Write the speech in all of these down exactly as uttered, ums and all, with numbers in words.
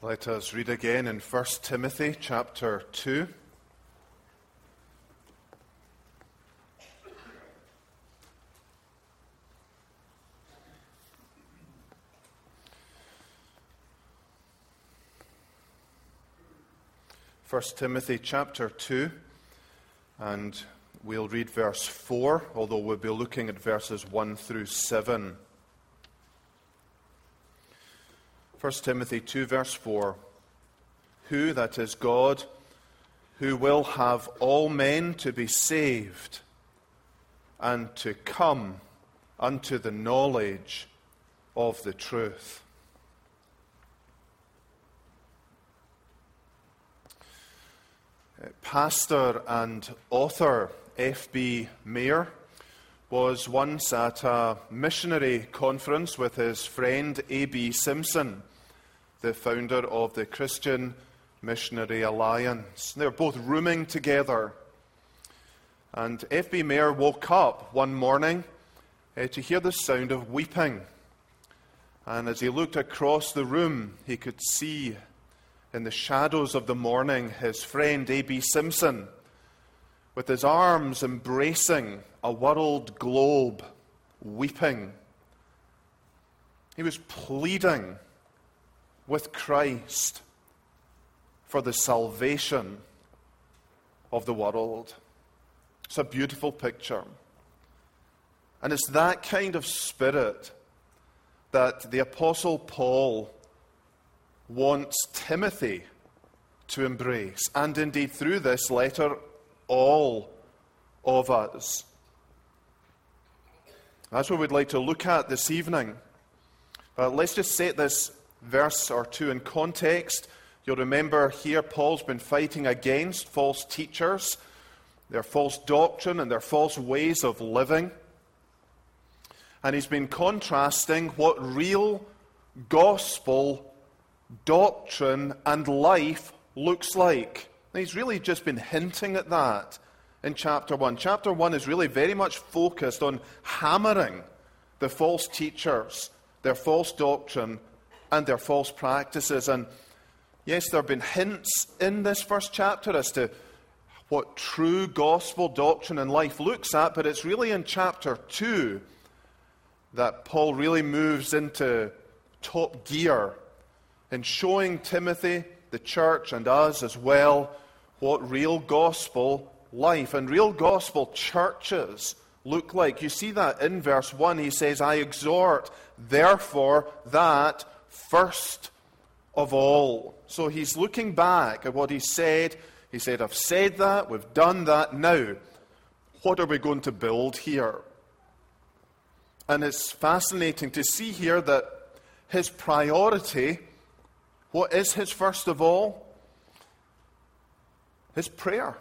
Let us read again in First Timothy chapter two. First Timothy chapter two, and we'll read verse four, although we'll be looking at verses one through seven. First Timothy two, verse four. Who, that is God, who will have all men to be saved and to come unto the knowledge of the truth. Pastor and author F B Meyer was once at a missionary conference with his friend A B Simpson, the founder of the Christian Missionary Alliance. They were both rooming together. And F B Meyer woke up one morning uh, to hear the sound of weeping. And as he looked across the room, he could see in the shadows of the morning his friend A B Simpson, with his arms embracing a world globe, weeping. He was pleading with Christ for the salvation of the world. It's a beautiful picture. And it's that kind of spirit that the Apostle Paul wants Timothy to embrace, and indeed through this letter, all of us. That's what we'd like to look at this evening. But let's just set this verse or two in context. You'll remember here Paul's been fighting against false teachers, their false doctrine and their false ways of living. And he's been contrasting what real gospel doctrine and life looks like. And he's really just been hinting at that in chapter one. Chapter one is really very much focused on hammering the false teachers, their false doctrine, and their false practices. And yes, there have been hints in this first chapter as to what true gospel doctrine and life looks at, but it's really in chapter two that Paul really moves into top gear in showing Timothy, the church, and us as well, what real gospel life and real gospel churches look like. You see that in verse one. He says, I exhort, therefore, that first of all. So he's looking back at what he said. He said, I've said that, we've done that. Now, what are we going to build here? And it's fascinating to see here that his priority, what is his first of all? His prayer.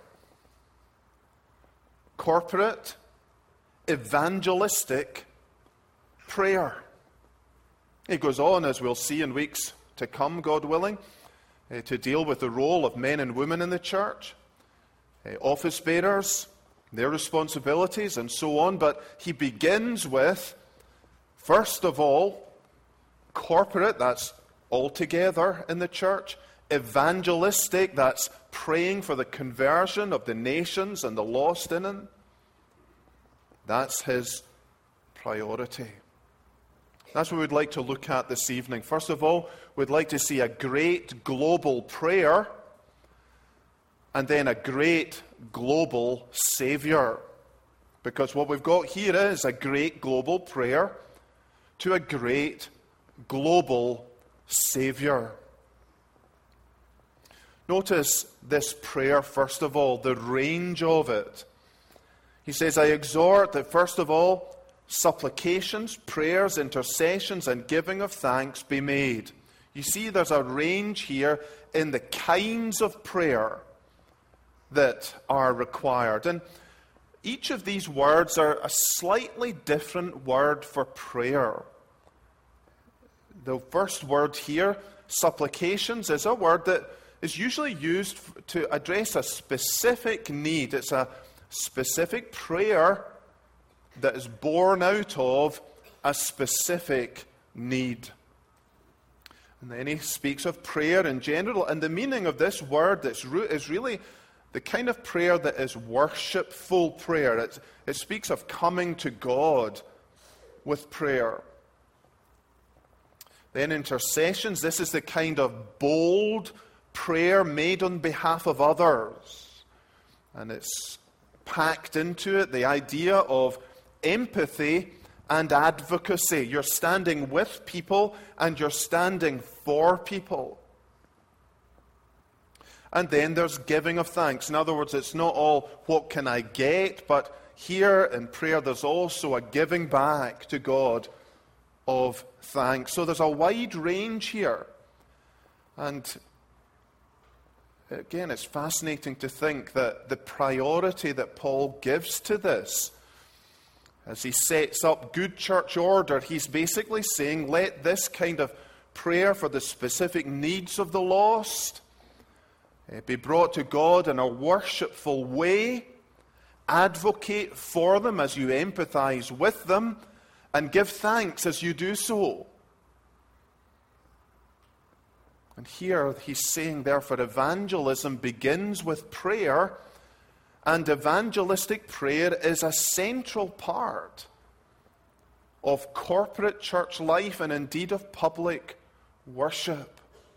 Corporate, evangelistic prayer. He goes on, as we'll see in weeks to come, God willing, uh, to deal with the role of men and women in the church, uh, office bearers, their responsibilities, and so on. But he begins with, first of all, corporate, that's all together in the church. Evangelistic, that's praying for the conversion of the nations and the lost in it. That's his priority. That's what we'd like to look at this evening. First of all, we'd like to see a great global prayer and then a great global Savior. Because what we've got here is a great global prayer to a great global Savior. Notice this prayer, first of all, the range of it. He says, I exhort that first of all, supplications, prayers, intercessions, and giving of thanks be made. You see, there's a range here in the kinds of prayer that are required. And each of these words are a slightly different word for prayer. The first word here, supplications, is a word that is usually used to address a specific need. It's a specific prayer that is born out of a specific need. And then he speaks of prayer in general. And the meaning of this word that's root is really the kind of prayer that is worshipful prayer. It, it speaks of coming to God with prayer. Then intercessions, this is the kind of bold prayer made on behalf of others. And it's packed into it the idea of empathy and advocacy. You're standing with people and you're standing for people. And then there's giving of thanks. In other words, it's not all, what can I get? But here in prayer, there's also a giving back to God of thanks. So there's a wide range here. And again, it's fascinating to think that the priority that Paul gives to this, as he sets up good church order, he's basically saying, let this kind of prayer for the specific needs of the lost be brought to God in a worshipful way. Advocate for them as you empathize with them, and give thanks as you do so. And here he's saying, therefore, evangelism begins with prayer, and evangelistic prayer is a central part of corporate church life and indeed of public worship.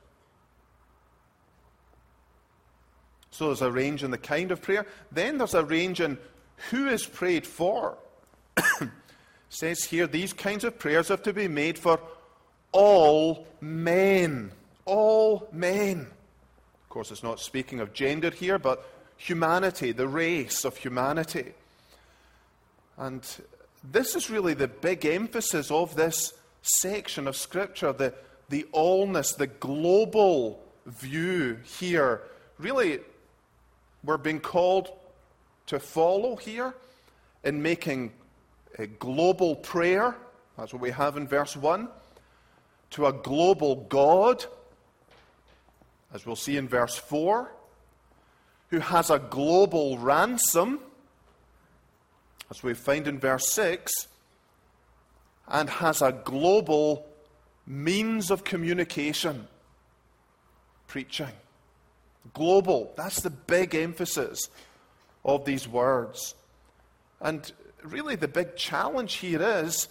So there's a range in the kind of prayer. Then there's a range in who is prayed for. It says here, these kinds of prayers have to be made for all men. All men. Of course, it's not speaking of gender here, but humanity, the race of humanity. And this is really the big emphasis of this section of Scripture, the, the allness, the global view here. Really, we're being called to follow here in making a global prayer. That's what we have in verse one. To a global God, as we'll see in verse four, who has a global ransom, as we find in verse six, and has a global means of communication, preaching. Global, that's the big emphasis of these words. And really the big challenge here is,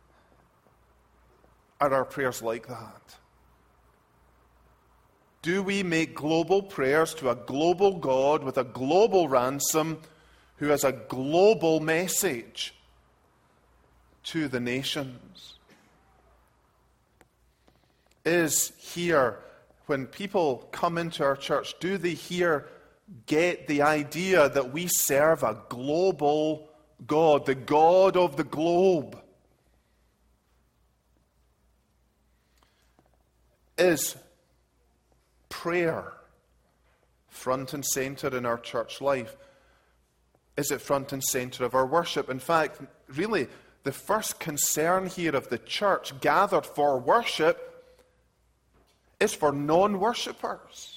are our prayers like that? Do we make global prayers to a global God with a global ransom who has a global message to the nations? Is here, when people come into our church, do they here get the idea that we serve a global God, the God of the globe? Is prayer front and center in our church life? Is it front and center of our worship? In fact, really, the first concern here of the church gathered for worship is for non-worshippers.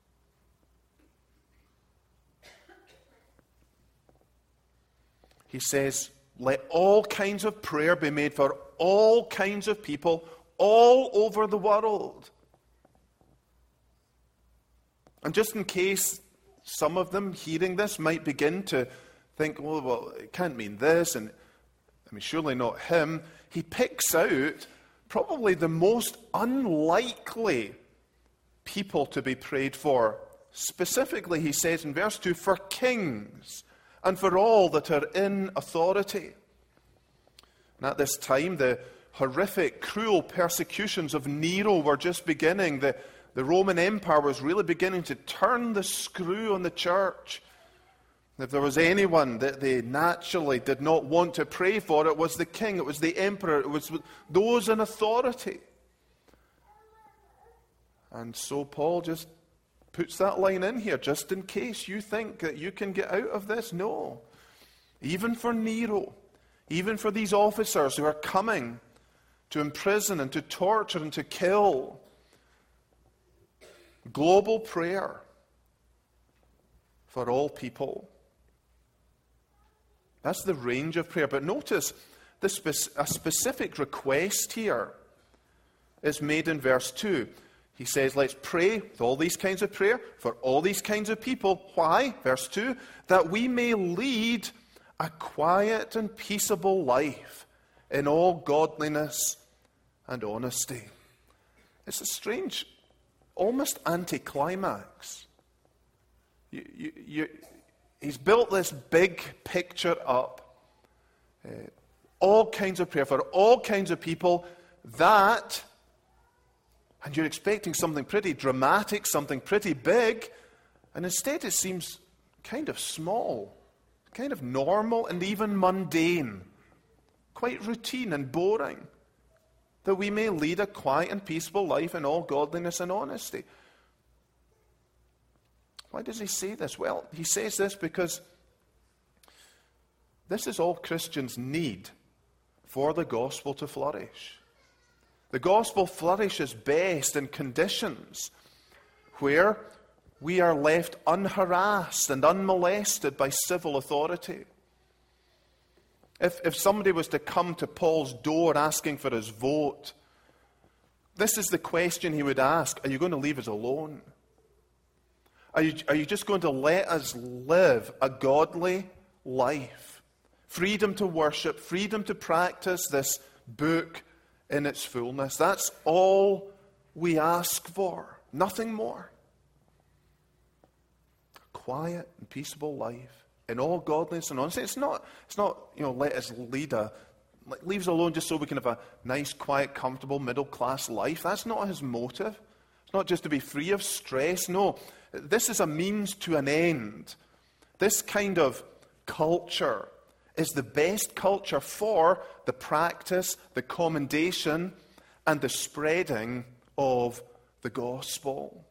He says, let all kinds of prayer be made for all kinds of people all over the world. And just in case some of them hearing this might begin to think, oh, well, it can't mean this, and I mean, surely not him. He picks out probably the most unlikely people to be prayed for. Specifically, he says in verse two, for kings and for all that are in authority. And at this time, the horrific, cruel persecutions of Nero were just beginning. The, the Roman Empire was really beginning to turn the screw on the church. If there was anyone that they naturally did not want to pray for, it was the king, it was the emperor, it was those in authority. And so Paul just puts that line in here, just in case you think that you can get out of this. No. Even for Nero, even for these officers who are coming to imprison and to torture and to kill, global prayer for all people. That's the range of prayer. But notice the spe- a specific request here. is made in verse two. He says, let's pray with all these kinds of prayer for all these kinds of people. Why? Verse two, that we may lead a quiet and peaceable life in all godliness and honesty. It's a strange, almost anticlimax. You, you, you, he's built this big picture up. Uh, all kinds of prayer for all kinds of people. That, and you're expecting something pretty dramatic, something pretty big, and instead it seems kind of small, kind of normal and even mundane, quite routine and boring. That we may lead a quiet and peaceful life in all godliness and honesty. Why does he say this? Well, he says this because this is all Christians need for the gospel to flourish. The gospel flourishes best in conditions where we are left unharassed and unmolested by civil authority. If, if somebody was to come to Paul's door asking for his vote, this is the question he would ask. Are you going to leave us alone? Are you, are you just going to let us live a godly life? Freedom to worship, freedom to practice this book in its fullness. That's all we ask for. Nothing more. A quiet and peaceable life in all godliness and honesty. It's not, it's not, you know, let us lead a, leave us alone just so we can have a nice, quiet, comfortable, middle-class life. That's not his motive. It's not just to be free of stress. No, this is a means to an end. This kind of culture is the best culture for the practice, the commendation, and the spreading of the gospel.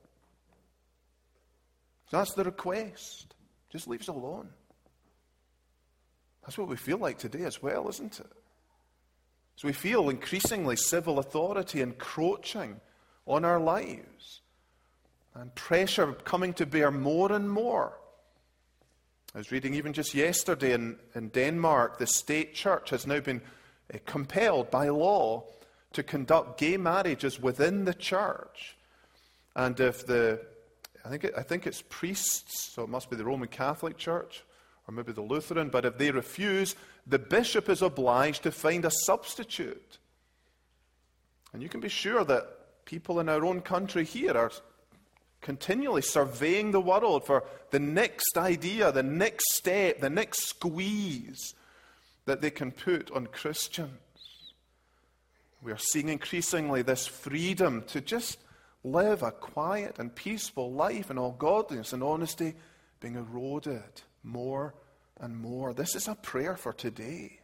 That's the request. Just leave us alone. That's what we feel like today as well, isn't it? So we feel increasingly civil authority encroaching on our lives and pressure coming to bear more and more. I was reading even just yesterday in, in Denmark, the state church has now been uh, compelled by law to conduct gay marriages within the church. And if the, I think, it, I think it's priests, so it must be the Roman Catholic Church, or maybe the Lutheran, but if they refuse, the bishop is obliged to find a substitute. And you can be sure that people in our own country here are continually surveying the world for the next idea, the next step, the next squeeze that they can put on Christians. We are seeing increasingly this freedom to just live a quiet and peaceful life in all godliness and honesty being eroded more and more. This is a prayer for today.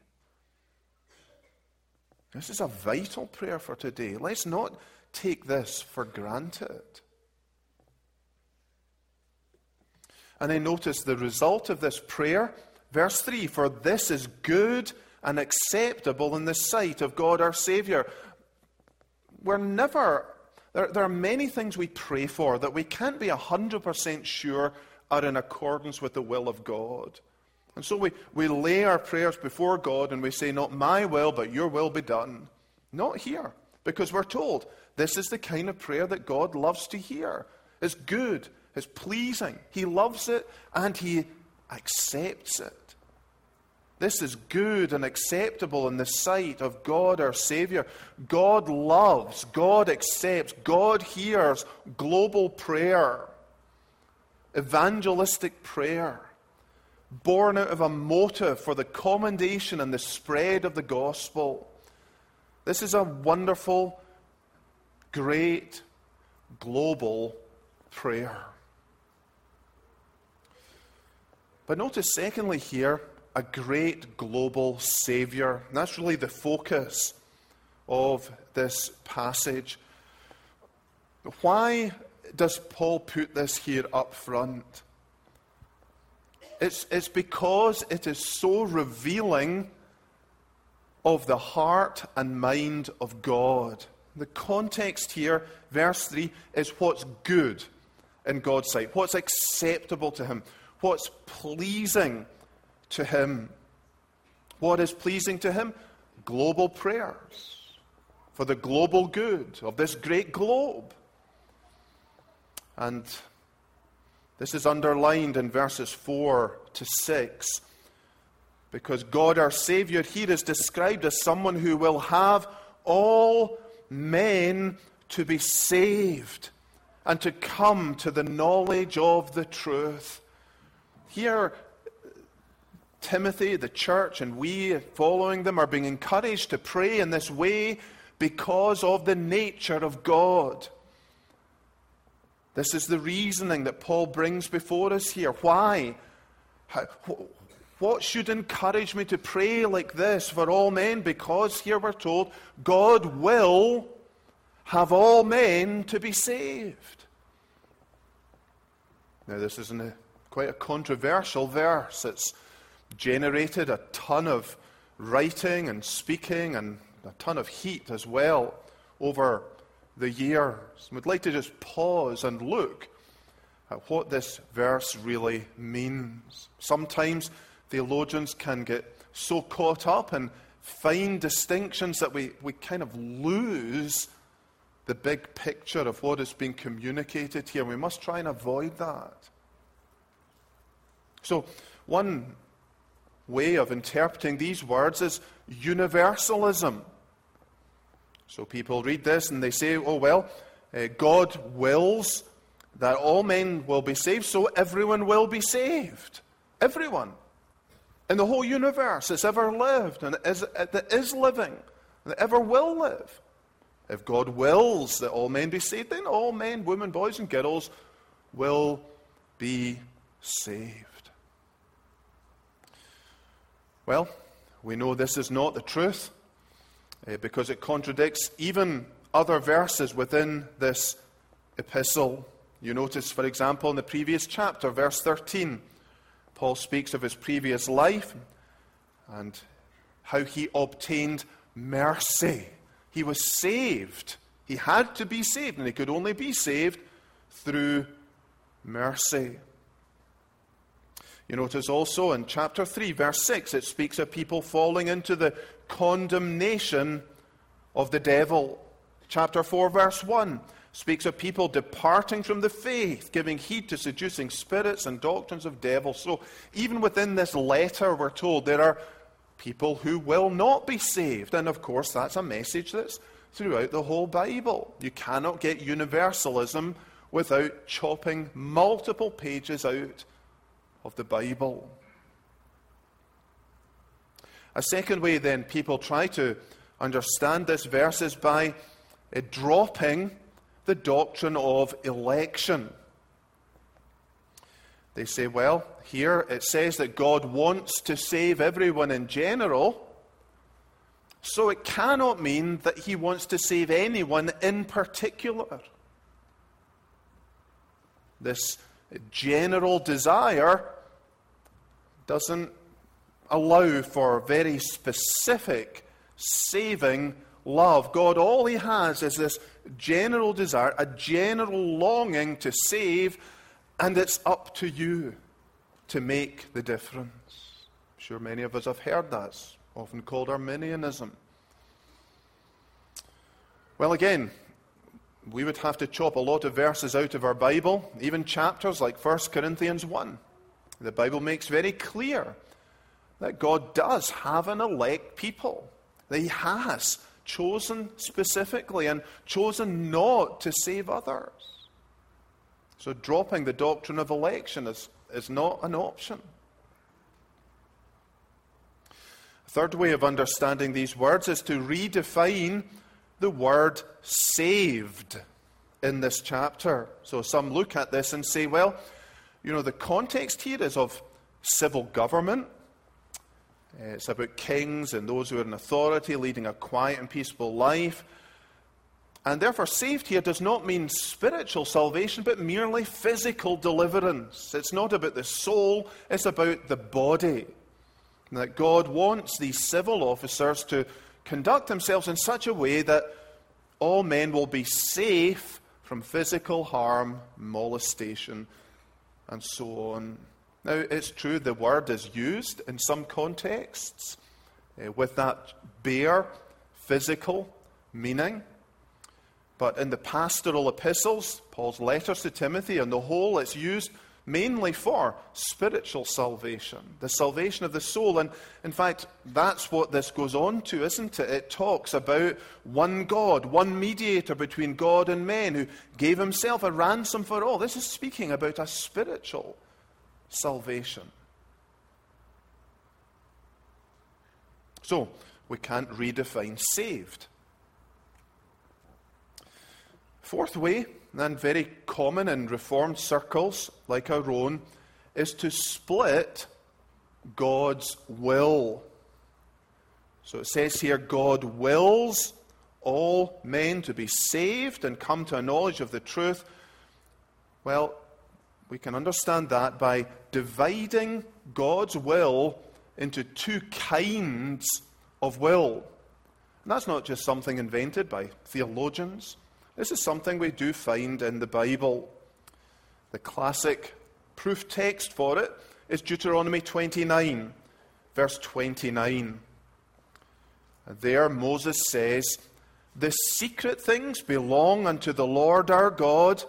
This is a vital prayer for today. Let's not take this for granted. And then notice the result of this prayer, verse three, for this is good and acceptable in the sight of God our Savior. We're never, there, there are many things we pray for that we can't be one hundred percent sure are in accordance with the will of God. And so we, we lay our prayers before God and we say, not my will, but your will be done. Not here, because we're told this is the kind of prayer that God loves to hear. It's good. It's pleasing. He loves it and he accepts it. This is good and acceptable in the sight of God our Savior. God loves, God accepts, God hears global prayer, evangelistic prayer, born out of a motive for the commendation and the spread of the gospel. This is a wonderful, great, global prayer. But notice, secondly, here, a great global Savior. And that's really the focus of this passage. Why does Paul put this here up front? It's, it's because it is so revealing of the heart and mind of God. The context here, verse three, is what's good in God's sight, what's acceptable to him, what's pleasing to him. What is pleasing to him? Global prayers. for the global good of this great globe. And this is underlined in verses four to six, because God our Savior here is described as someone who will have all men to be saved and to come to the knowledge of the truth. Here, Timothy, the church, and we following them are being encouraged to pray in this way because of the nature of God. This is the reasoning that Paul brings before us here. Why? How, what should encourage me to pray like this for all men? Because here we're told God will have all men to be saved. Now, this isn't a, quite a controversial verse. It's generated a ton of writing and speaking and a ton of heat as well over the years. We'd like to just pause and look at what this verse really means. Sometimes theologians can get so caught up in fine distinctions that we, we kind of lose the big picture of what is being communicated here. We must try and avoid that. So, one way of interpreting these words is universalism. So people read this and they say, oh well, uh, God wills that all men will be saved, so everyone will be saved. Everyone. In the whole universe that's ever lived and is, that is living and that ever will live. If God wills that all men be saved, then all men, women, boys and girls will be saved. Well, we know this is not the truth uh, because it contradicts even other verses within this epistle. You notice, for example, in the previous chapter, verse thirteen, Paul speaks of his previous life and how he obtained mercy. He was saved. He had to be saved, and he could only be saved through mercy. You notice also in chapter three, verse six, it speaks of people falling into the condemnation of the devil. Chapter four, verse one, speaks of people departing from the faith, giving heed to seducing spirits and doctrines of devils. So even within this letter, we're told there are people who will not be saved. And of course, that's a message that's throughout the whole Bible. You cannot get universalism without chopping multiple pages out of the Bible. A second way then people try to understand this verse is by uh, dropping the doctrine of election. They say, well, here it says that God wants to save everyone in general, so it cannot mean that he wants to save anyone in particular. This general desire doesn't allow for very specific saving love. God, all he has is this general desire, a general longing to save, and it's up to you to make the difference. I'm sure many of us have heard that. It's often called Arminianism. Well, again, we would have to chop a lot of verses out of our Bible, even chapters like First Corinthians one. The Bible makes very clear that God does have an elect people, that he has chosen specifically and chosen not to save others. So dropping the doctrine of election is, is not an option. A third way of understanding these words is to redefine the word saved in this chapter. So some look at this and say, well, you know, the context here is of civil government. It's about kings and those who are in authority leading a quiet and peaceful life. And therefore, saved here does not mean spiritual salvation, but merely physical deliverance. It's not about the soul, it's about the body. And that God wants these civil officers to conduct themselves in such a way that all men will be safe from physical harm, molestation, and so on. Now, it's true the word is used in some contexts uh, with that bare, physical meaning. But in the pastoral epistles, Paul's letters to Timothy, on the whole, it's used mainly for spiritual salvation, the salvation of the soul. And in fact, that's what this goes on to, isn't it? It talks about one God, one mediator between God and men, who gave himself a ransom for all. This is speaking about a spiritual salvation. So, we can't redefine saved. Fourth way, and very common in Reformed circles like our own, is to split God's will. So it says here, God wills all men to be saved and come to a knowledge of the truth. Well, we can understand that by dividing God's will into two kinds of will. And that's not just something invented by theologians. This is something we do find in the Bible. The classic proof text for it is Deuteronomy twenty-nine, verse twenty-nine. And there Moses says, "The secret things belong unto the Lord our God,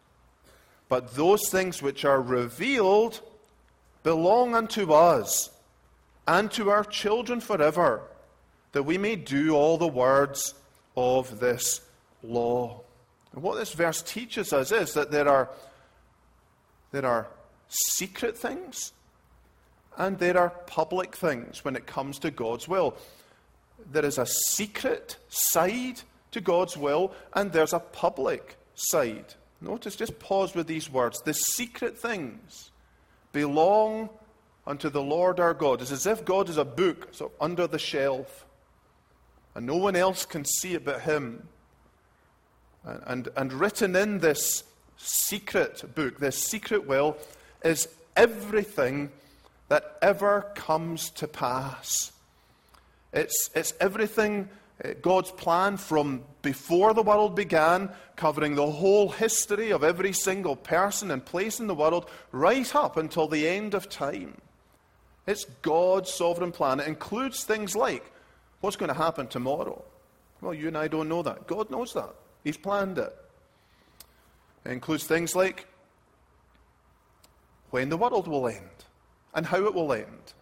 but those things which are revealed belong unto us and to our children forever, that we may do all the words of this law." And what this verse teaches us is that there are, there are secret things and there are public things when it comes to God's will. There is a secret side to God's will and there's a public side. Notice, just pause with these words. The secret things belong unto the Lord our God. It's as if God is a book so under the shelf and no one else can see it but him. And, and, and written in this secret book, this secret will, is everything that ever comes to pass. It's, it's everything, God's plan from before the world began, covering the whole history of every single person and place in the world, right up until the end of time. It's God's sovereign plan. It includes things like what's going to happen tomorrow. Well, you and I don't know that. God knows that. He's planned it. It includes things like when the world will end and how it will end.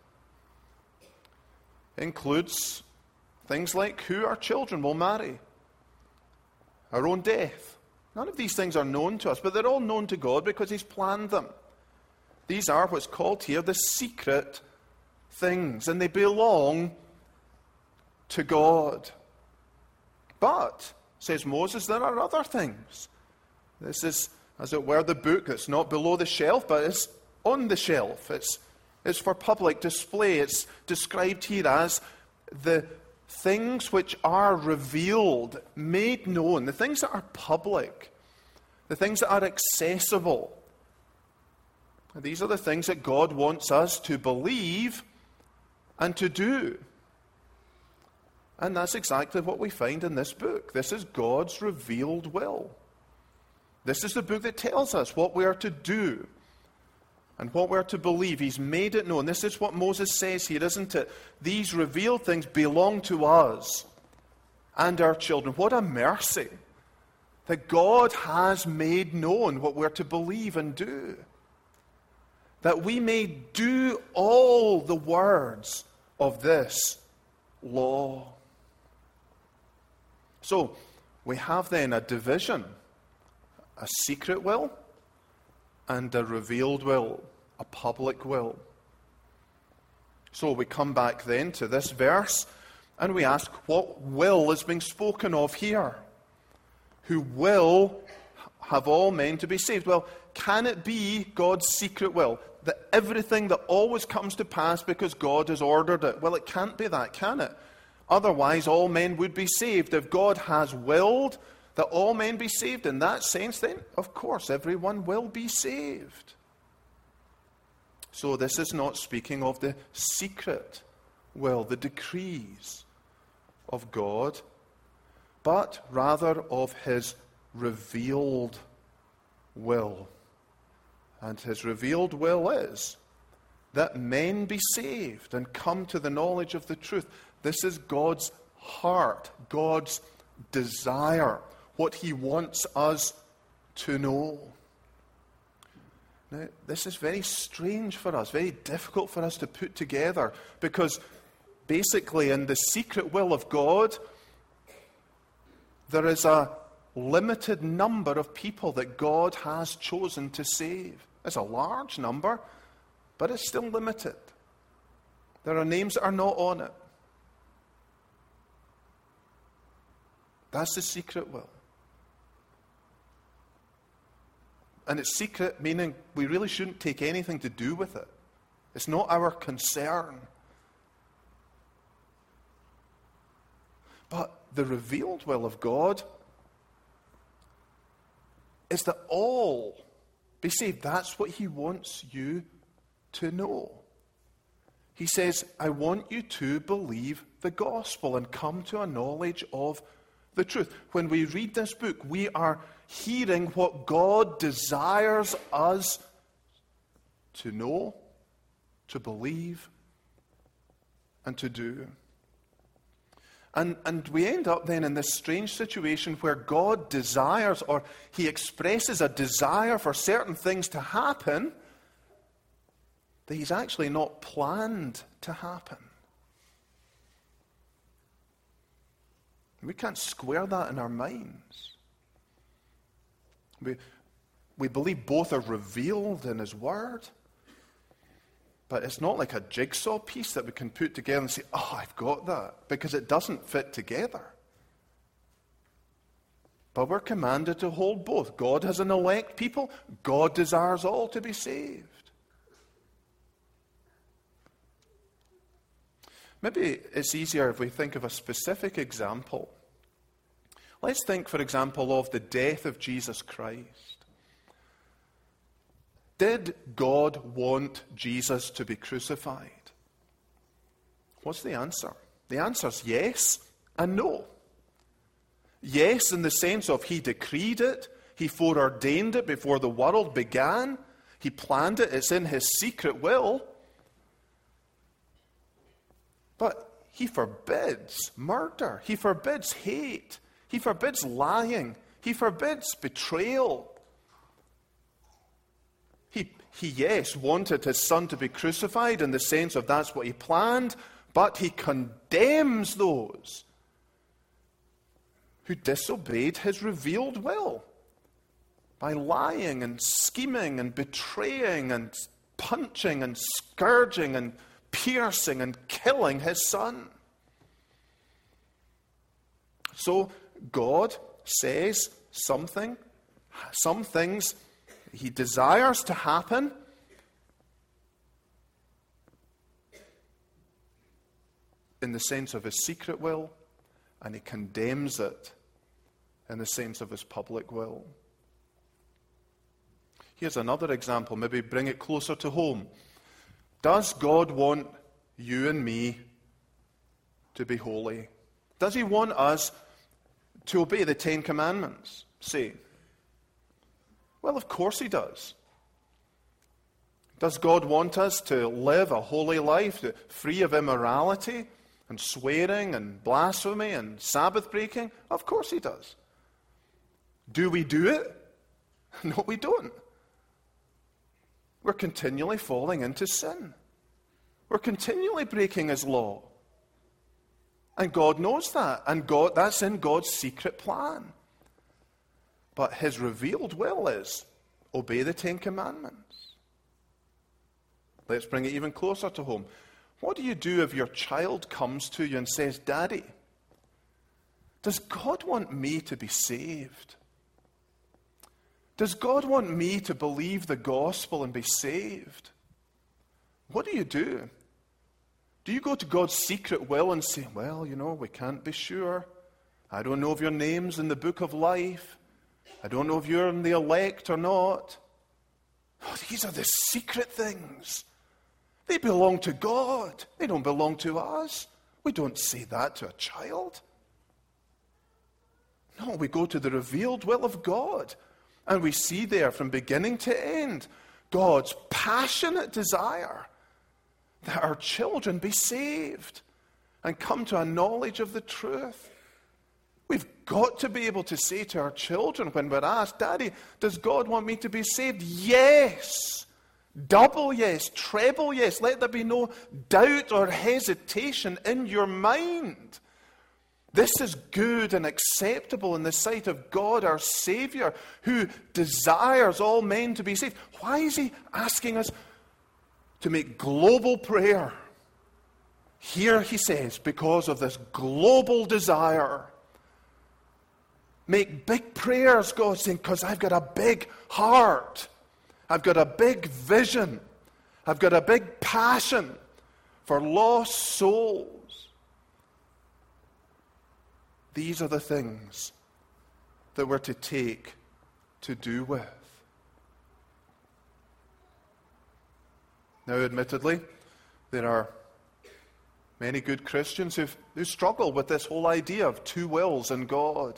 It includes things like who our children will marry, our own death. None of these things are known to us, but they're all known to God because He's planned them. These are what's called here the secret things, and they belong to God. But, says Moses, there are other things. This is, as it were, the book that's not below the shelf, but it's on the shelf. It's, it's for public display. It's described here as the things which are revealed, made known, the things that are public, the things that are accessible. And these are the things that God wants us to believe and to do. And that's exactly what we find in this book. This is God's revealed will. This is the book that tells us what we are to do and what we are to believe. He's made it known. This is what Moses says here, isn't it? These revealed things belong to us and our children. What a mercy that God has made known what we're to believe and do. That we may do all the words of this law. So, we have then a division, a secret will and a revealed will, a public will. So we come back then to this verse and we ask, what will is being spoken of here? Who will have all men to be saved? Well, can it be God's secret will? That everything that always comes to pass because God has ordered it? Well, it can't be that, can it? Otherwise, all men would be saved. If God has willed that all men be saved in that sense, then, of course, everyone will be saved. So this is not speaking of the secret will, the decrees of God, but rather of His revealed will. And His revealed will is that men be saved and come to the knowledge of the truth. This is God's heart, God's desire, what he wants us to know. Now, this is very strange for us, very difficult for us to put together, because basically in the secret will of God, there is a limited number of people that God has chosen to save. It's a large number, but it's still limited. There are names that are not on it. That's the secret will. And it's secret, meaning we really shouldn't take anything to do with it. It's not our concern. But the revealed will of God is that all be saved. That's what he wants you to know. He says, I want you to believe the gospel and come to a knowledge of the truth. When we read this book, we are hearing what God desires us to know, to believe, and to do. And, and we end up then in this strange situation where God desires, or he expresses a desire for certain things to happen that he's actually not planned to happen. We can't square that in our minds. We, we believe both are revealed in his word, but it's not like a jigsaw piece that we can put together and say, oh, I've got that, because it doesn't fit together. But we're commanded to hold both. God has an elect people. God desires all to be saved. Maybe it's easier if we think of a specific example. Let's think, for example, of the death of Jesus Christ. Did God want Jesus to be crucified? What's the answer? The answer is yes and no. Yes, in the sense of he decreed it, he foreordained it before the world began, he planned it, it's in his secret will. But he forbids murder, he forbids hate, he forbids lying, he forbids betrayal. He, he, yes, wanted his son to be crucified in the sense of that's what he planned, but he condemns those who disobeyed his revealed will by lying and scheming and betraying and punching and scourging and piercing and killing his son. So God says something, some things he desires to happen, in the sense of his secret will, and he condemns it in the sense of his public will. Here's another example, maybe bring it closer to home. Does God want you and me to be holy? Does he want us to obey the Ten Commandments? Say, well, of course he does. Does God want us to live a holy life, free of immorality and swearing and blasphemy and Sabbath breaking? Of course he does. Do we do it? No, we don't. We're continually falling into sin. We're continually breaking his law. And God knows that. And God, that's in God's secret plan. But his revealed will is obey the Ten Commandments. Let's bring it even closer to home. What do you do if your child comes to you and says, Daddy, does God want me to be saved? Does God want me to believe the gospel and be saved? What do you do? Do you go to God's secret will and say, well, you know, we can't be sure. I don't know if your name's in the book of life. I don't know if you're in the elect or not. Oh, these are the secret things. They belong to God. They don't belong to us. We don't say that to a child. No, we go to the revealed will of God. And we see there from beginning to end God's passionate desire that our children be saved and come to a knowledge of the truth. We've got to be able to say to our children when we're asked, Daddy, does God want me to be saved? Yes. Double yes, treble yes. Let there be no doubt or hesitation in your mind. This is good and acceptable in the sight of God, our Savior, who desires all men to be saved. Why is he asking us to make global prayer? Here he says, because of this global desire. Make big prayers, God, saying, because I've got a big heart. I've got a big vision. I've got a big passion for lost souls. These are the things that we're to take to do with. Now, admittedly, there are many good Christians who who struggle with this whole idea of two wills in God.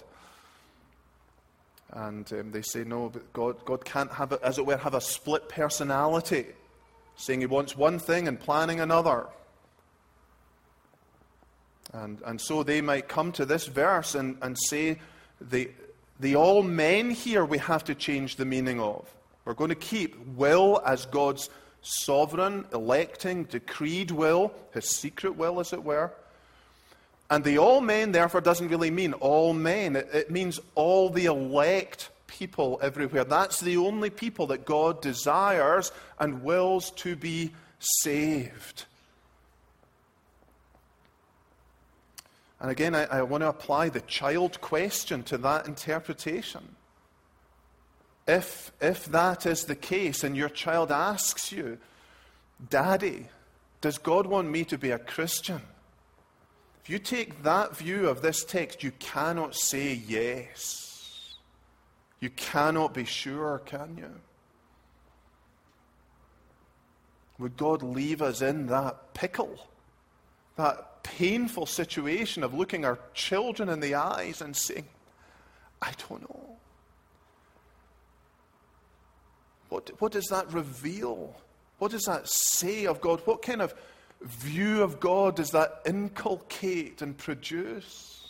And um, they say, no, but God, God can't have, a, as it were, have a split personality, saying he wants one thing and planning another. And, and so they might come to this verse and, and say, the, the all men here we have to change the meaning of. We're going to keep will as God's sovereign, electing, decreed will, his secret will, as it were. And the all men, therefore, doesn't really mean all men. It, it means all the elect people everywhere. That's the only people that God desires and wills to be saved. And again, I, I want to apply the child question to that interpretation. If, if that is the case and your child asks you, Daddy, does God want me to be a Christian? If you take that view of this text, you cannot say yes. You cannot be sure, can you? Would God leave us in that pickle, that painful situation of looking our children in the eyes and saying, I don't know. What, what does that reveal? What does that say of God? What kind of view of God does that inculcate and produce?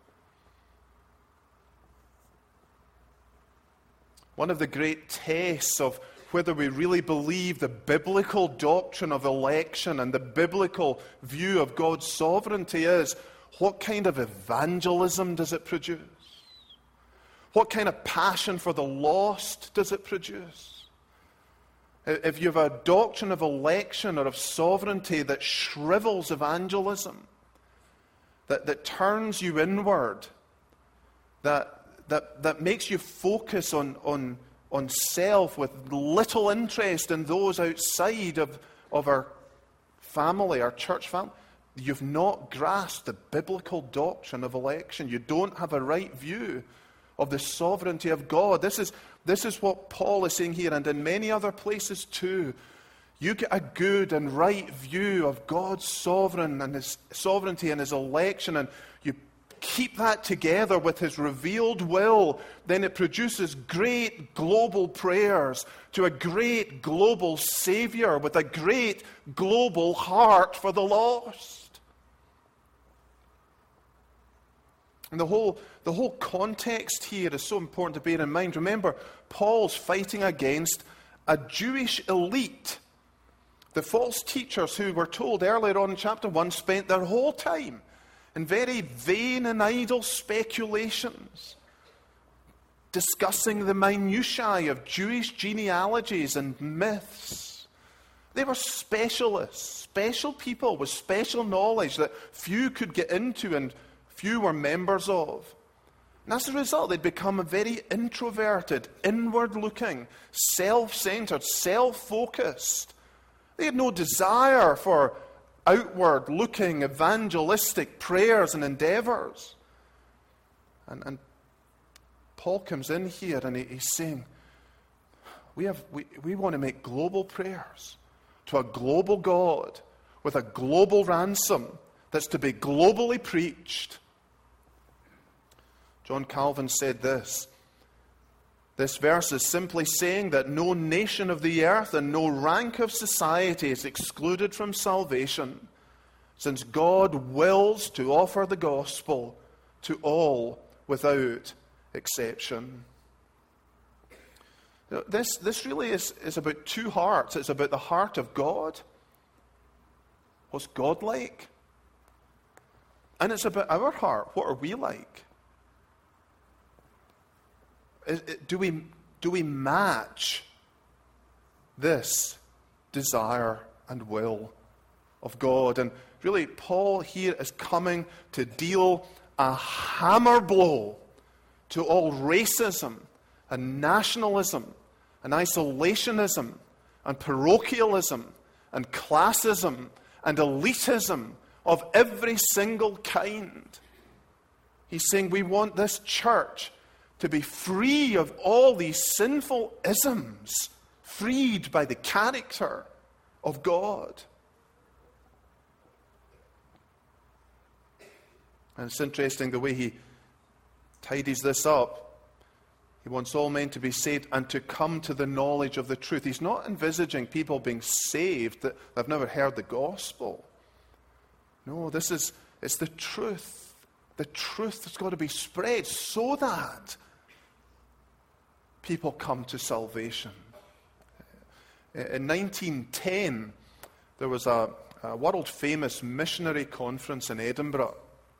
One of the great tests of whether we really believe the biblical doctrine of election and the biblical view of God's sovereignty is, what kind of evangelism does it produce? What kind of passion for the lost does it produce? If you have a doctrine of election or of sovereignty that shrivels evangelism, that, that turns you inward, that, that, that makes you focus on, on, on self with little interest in those outside of, of our family, our church family, you've not grasped the biblical doctrine of election. You don't have a right view of the sovereignty of God. This is, this is what Paul is saying here, and in many other places too. You get a good and right view of God's sovereign and his sovereignty and his election, and you keep that together with his revealed will, then it produces great global prayers to a great global Savior with a great global heart for the lost. And the whole, the whole context here is so important to bear in mind. Remember, Paul's fighting against a Jewish elite. The false teachers who were told earlier on in chapter one spent their whole time in very vain and idle speculations, discussing the minutiae of Jewish genealogies and myths. They were specialists, special people with special knowledge that few could get into and few were members of. And as a result, they'd become a very introverted, inward-looking, self-centered, self-focused. They had no desire for outward-looking, evangelistic prayers and endeavors. And, and Paul comes in here and he, he's saying, we, have, we, we want to make global prayers to a global God with a global ransom that's to be globally preached. John Calvin said this, this verse is simply saying that no nation of the earth and no rank of society is excluded from salvation, since God wills to offer the gospel to all without exception. This, this really is, is about two hearts. It's about the heart of God. What's God like? And it's about our heart. What are we like? Is, do we, do we match this desire and will of God? And really, Paul here is coming to deal a hammer blow to all racism and nationalism and isolationism and parochialism and classism and elitism of every single kind. He's saying we want this church to be free of all these sinful isms, freed by the character of God. And it's interesting the way he tidies this up. He wants all men to be saved and to come to the knowledge of the truth. He's not envisaging people being saved that have never heard the gospel. No, this is, it's the truth. The truth has got to be spread so that people come to salvation. In nineteen ten, there was a, a world-famous missionary conference in Edinburgh.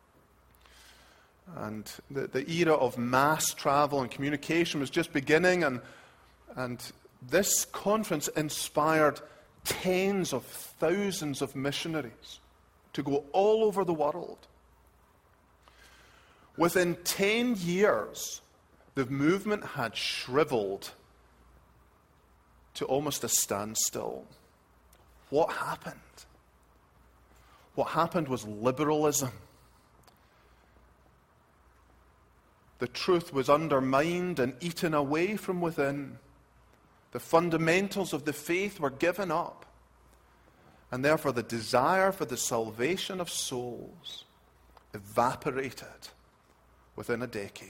And the, the era of mass travel and communication was just beginning, and, and this conference inspired tens of thousands of missionaries to go all over the world. Within ten years, the movement had shriveled to almost a standstill. What happened? What happened was liberalism. The truth was undermined and eaten away from within. The fundamentals of the faith were given up. And therefore the desire for the salvation of souls evaporated within a decade.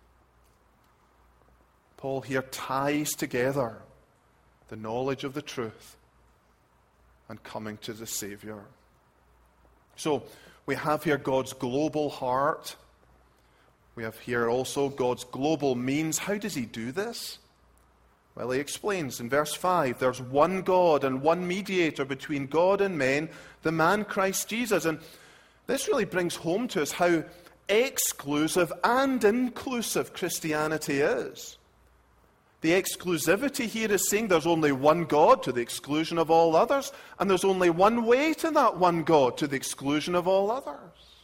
Paul here ties together the knowledge of the truth and coming to the Savior. So we have here God's global heart. We have here also God's global means. How does he do this? Well, he explains in verse five, there's one God and one mediator between God and men, the man Christ Jesus. And this really brings home to us how exclusive and inclusive Christianity is. The exclusivity here is saying there's only one God to the exclusion of all others, and there's only one way to that one God to the exclusion of all others.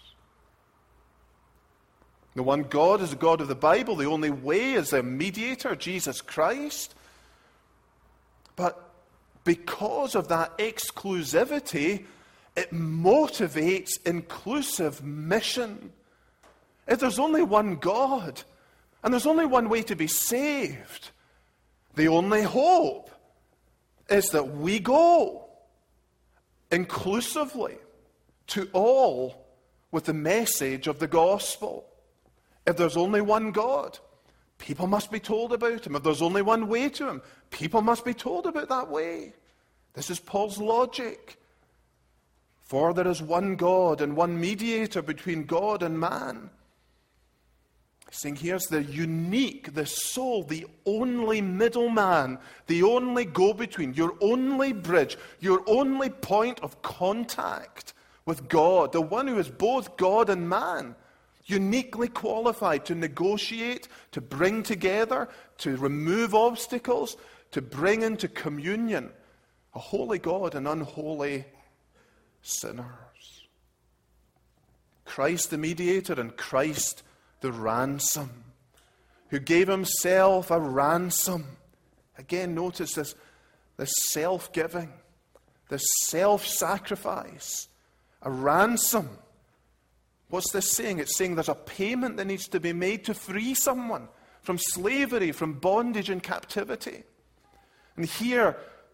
The one God is the God of the Bible. The only way is a mediator, Jesus Christ. But because of that exclusivity, it motivates inclusive mission. If there's only one God, and there's only one way to be saved, the only hope is that we go inclusively to all with the message of the gospel. If there's only one God, people must be told about him. If there's only one way to him, people must be told about that way. This is Paul's logic. For there is one God and one mediator between God and man. He's saying here's the unique, the sole, the only middleman, the only go-between, your only bridge, your only point of contact with God, the one who is both God and man. Uniquely qualified to negotiate, to bring together, to remove obstacles, to bring into communion a holy God and unholy sinners. Christ the mediator and Christ the ransom, who gave himself a ransom. Again, notice this, this self-giving, this self-sacrifice, a ransom. What's this saying? It's saying there's a payment that needs to be made to free someone from slavery, from bondage and captivity. And here,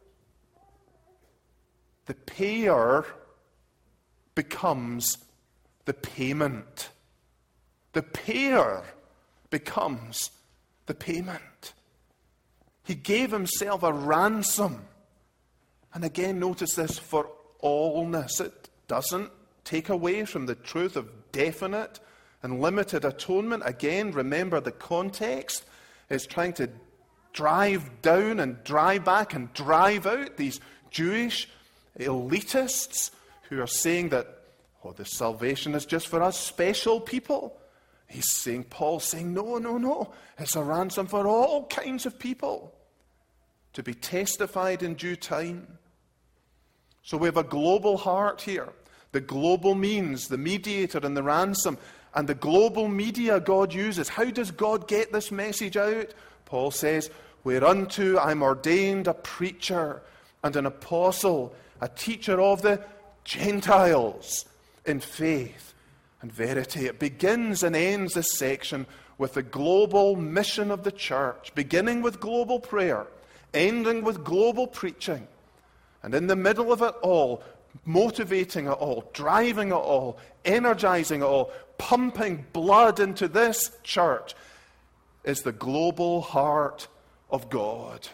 the payer becomes the payment. The payer becomes the payment. He gave himself a ransom. And again, notice this, for allness. It doesn't take away from the truth of definite And limited atonement, again, remember the context, is trying to drive down and drive back and drive out these Jewish elitists who are saying that, oh, this salvation is just for us special people. He's saying, Paul's saying, no, no, no. It's a ransom for all kinds of people to be testified in due time. So we have a global heart here. The global means, the mediator and the ransom, and the global media God uses. How does God get this message out? Paul says, whereunto I'm ordained a preacher and an apostle, a teacher of the Gentiles in faith and verity. It begins and ends this section with the global mission of the church, beginning with global prayer, ending with global preaching, and in the middle of it all, motivating it all, driving it all, energizing it all, pumping blood into this church is the global heart of God.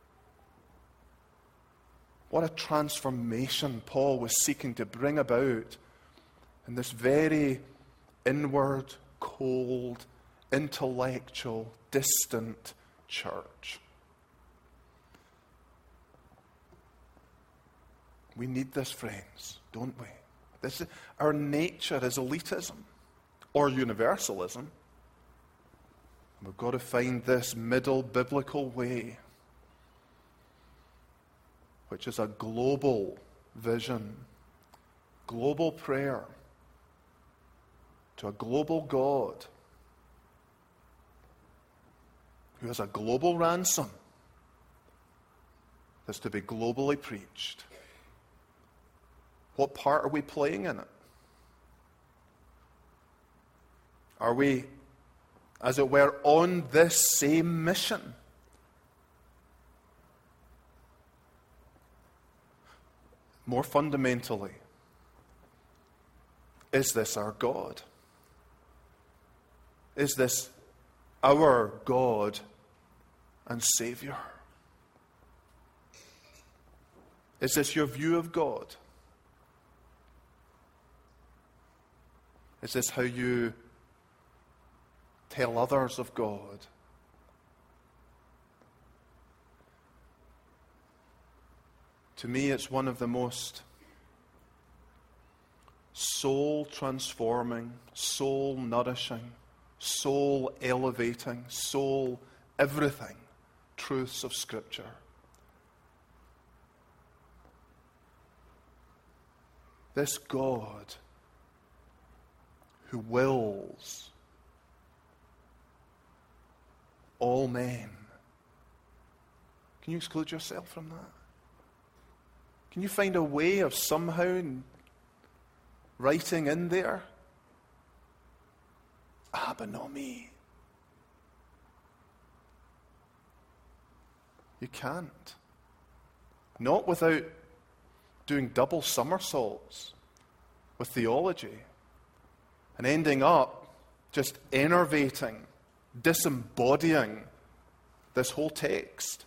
What a transformation Paul was seeking to bring about in this very inward, cold, intellectual, distant church. We need this, friends, don't we? This is, our nature is elitism or universalism. We've got to find this middle biblical way, which is a global vision, global prayer to a global God who has a global ransom that's to be globally preached. What part are we playing in it? Are we, as it were, on this same mission? More fundamentally, is this our God? Is this our God and Savior? Is this your view of God? Is this how you tell others of God? To me, it's one of the most soul-transforming, soul-nourishing, soul-elevating, soul-everything truths of Scripture. This God who wills all men. Can you exclude yourself from that? Can you find a way of somehow writing in there, ah, but not me? You can't. Not without doing double somersaults with theology and ending up just enervating, disembodying this whole text.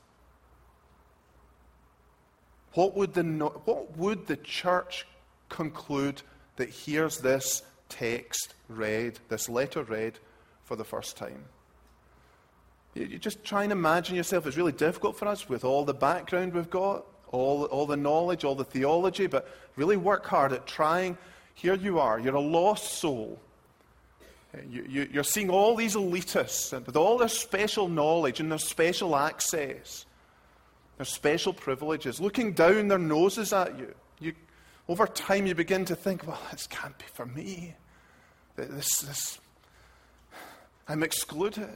What would the what would the church conclude that hears this text read, this letter read for the first time? You, you just try and imagine yourself. It's really difficult for us with all the background we've got, all, all the knowledge, all the theology, but really work hard at trying. Here you are, you're a lost soul. You, you, you're seeing all these elitists and with all their special knowledge and their special access, their special privileges, looking down their noses at you. You, over time you begin to think, well, this can't be for me. This, this, I'm excluded.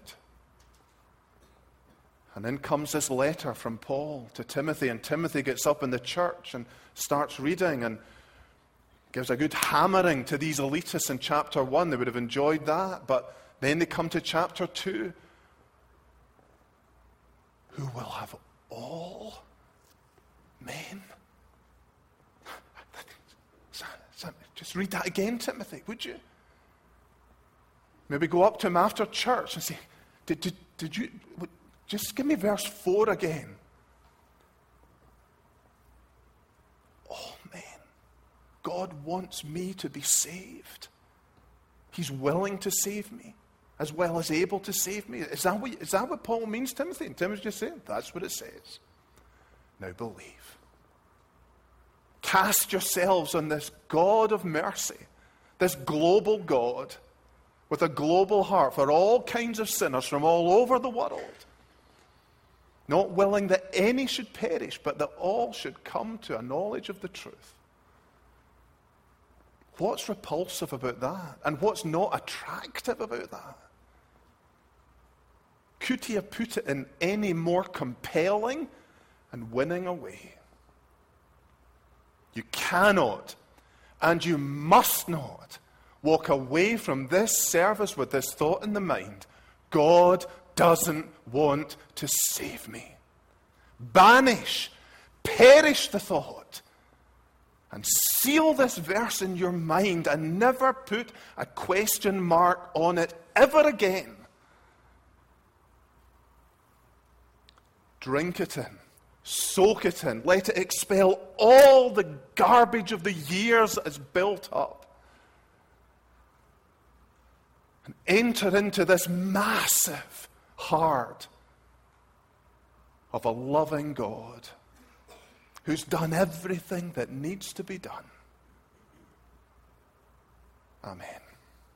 And then comes this letter from Paul to Timothy, and Timothy gets up in the church and starts reading and gives a good hammering to these elitists in chapter one. They would have enjoyed that. But then they come to chapter two. Who will have all men? Just read that again, Timothy, would you? Maybe go up to him after church and say, did, did, did you, just give me verse four again. All men. God wants me to be saved. He's willing to save me, as well as able to save me. Is that what, is that what Paul means, Timothy? And Timothy's just saying, that's what it says. Now believe. Cast yourselves on this God of mercy, this global God with a global heart for all kinds of sinners from all over the world, not willing that any should perish, but that all should come to a knowledge of the truth. What's repulsive about that? And what's not attractive about that? Could he have put it in any more compelling and winning a way? You cannot and you must not walk away from this service with this thought in the mind: God doesn't want to save me. Banish, perish the thought, and seal this verse in your mind and never put a question mark on it ever again. Drink it in. Soak it in. Let it expel all the garbage of the years that has built up. And enter into this massive heart of a loving God who's done everything that needs to be done. Amen.